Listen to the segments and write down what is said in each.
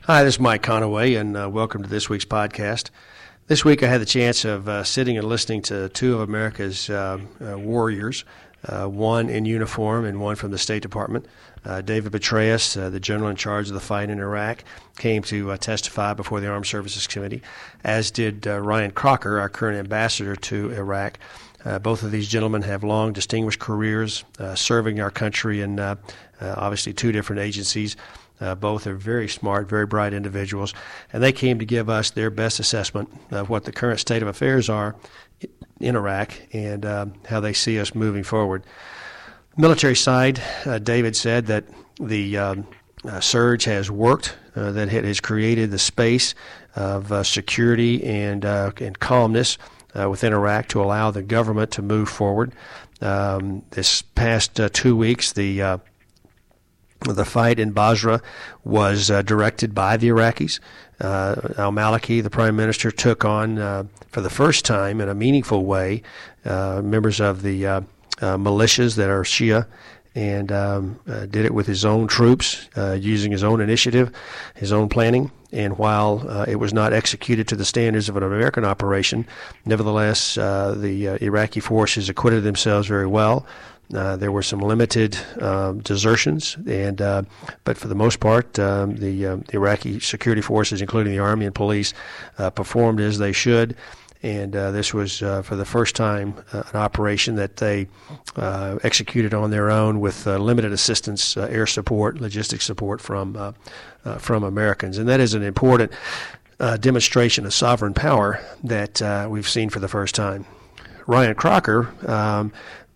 Hi, this is Mike Conaway, and welcome to this week's podcast. This week I had the chance of sitting and listening to two of America's warriors, one in uniform and one from the State Department. David Petraeus, the general in charge of the fight in Iraq, came to testify before the Armed Services Committee, as did Ryan Crocker, our current ambassador to Iraq. Both of these gentlemen have long, distinguished careers serving our country in obviously two different agencies. Both are very smart, very bright individuals, and they came to give us their best assessment of what the current state of affairs are in Iraq and how they see us moving forward. Military side, David said that the surge has worked, that it has created the space of security and calmness within Iraq to allow the government to move forward. This past 2 weeks, the fight in Basra was directed by the Iraqis. Al-Maliki, the prime minister, took on, for the first time in a meaningful way, members of the militias that are Shia, and did it with his own troops, using his own initiative, his own planning. And while it was not executed to the standards of an American operation, nevertheless, the Iraqi forces acquitted themselves very well. There were some limited desertions, but for the most part, the Iraqi security forces, including the army and police, performed as they should. And this was, for the first time, an operation that they executed on their own with limited assistance, air support, logistic support from Americans. And that is an important demonstration of sovereign power that we've seen for the first time. Ryan Crocker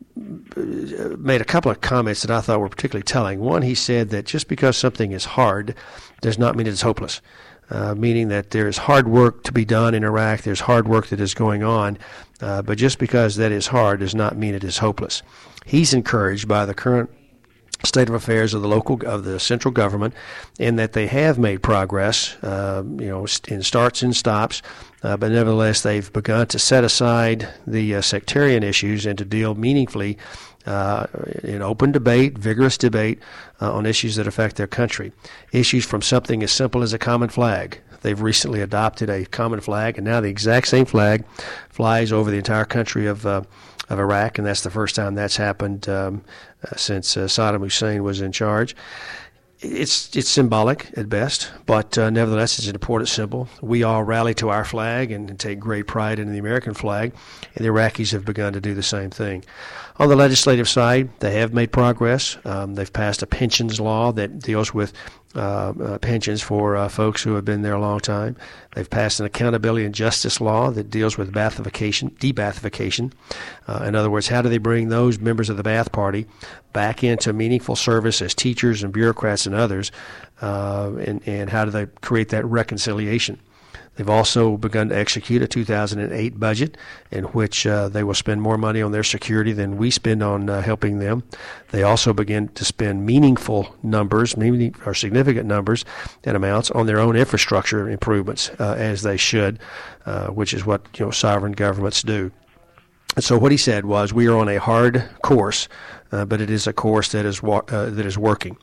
made a couple of comments that I thought were particularly telling. One, he said that just because something is hard does not mean it's hopeless, meaning that there's hard work to be done in Iraq, there's hard work that is going on, but just because that is hard does not mean it is hopeless. He's encouraged by the current state of affairs of the central government, in that they have made progress, in starts and stops, but nevertheless they've begun to set aside the sectarian issues and to deal meaningfully in open debate, vigorous debate on issues that affect their country. Issues from something as simple as a common flag. They've recently adopted a common flag, and now the exact same flag flies over the entire country of Iraq, and that's the first time that's happened since Saddam Hussein was in charge. It's symbolic at best, but nevertheless it's an important symbol. We all rally to our flag and take great pride in the American flag, and the Iraqis have begun to do the same thing. On the legislative side, they have made progress. They've passed a pensions law that deals with pensions for folks who have been there a long time. They've passed an accountability and justice law that deals with de-Baathification. In other words, how do they bring those members of the Ba'ath Party back into meaningful service as teachers and bureaucrats and others, and how do they create that reconciliation? They've also begun to execute a 2008 budget in which they will spend more money on their security than we spend on helping them. They also begin to spend meaningful numbers, or significant numbers and amounts on their own infrastructure improvements, as they should, which is what sovereign governments do. And so what he said was, we are on a hard course, but it is a course that is working.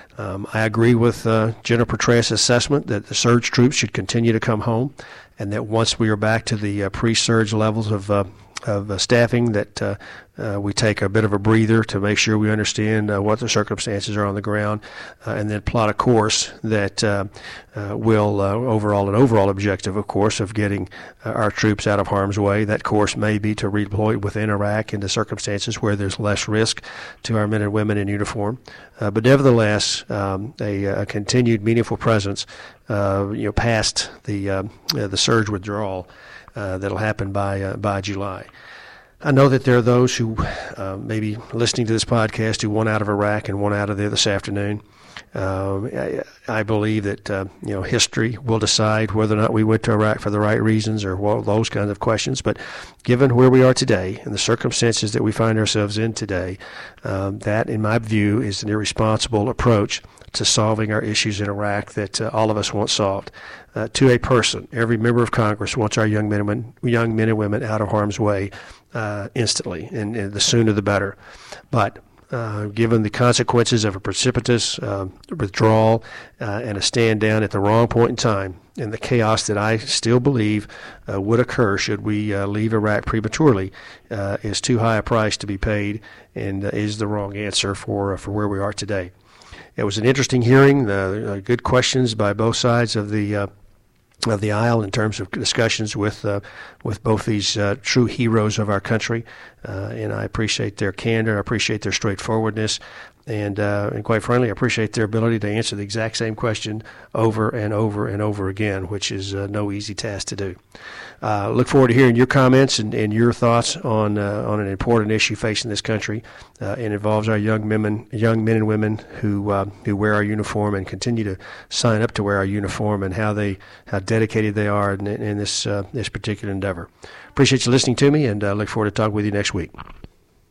I agree with General Petraeus' assessment that the surge troops should continue to come home, and that once we are back to the pre-surge levels of staffing, that we take a bit of a breather to make sure we understand what the circumstances are on the ground, and then plot a course that will an overall objective, of course, of getting our troops out of harm's way. That course may be to redeploy within Iraq into circumstances where there's less risk to our men and women in uniform. But nevertheless, a continued meaningful presence, past the surge withdrawal that'll happen by July. I know that there are those who may be listening to this podcast who want out of Iraq and want out of there this afternoon. I believe that history will decide whether or not we went to Iraq for the right reasons, or those kinds of questions. But given where we are today and the circumstances that we find ourselves in today, that, in my view, is an irresponsible approach to solving our issues in Iraq that all of us want solved. To a person, every member of Congress wants our young men and women out of harm's way instantly, and the sooner the better. But given the consequences of a precipitous withdrawal and a stand down at the wrong point in time, and the chaos that I still believe would occur should we leave Iraq prematurely, is too high a price to be paid, and is the wrong answer for where we are today. It was an interesting hearing. Good questions by both sides of the aisle in terms of discussions with both these true heroes of our country, and I appreciate their candor. I appreciate their straightforwardness, and quite frankly, I appreciate their ability to answer the exact same question over and over and over again, which is no easy task to do. Look forward to hearing your comments and your thoughts on an important issue facing this country. It involves our young men and women who wear our uniform and continue to sign up to wear our uniform, and how dedicated they are in this particular endeavor. Appreciate you listening to me, and look forward to talking with you next week.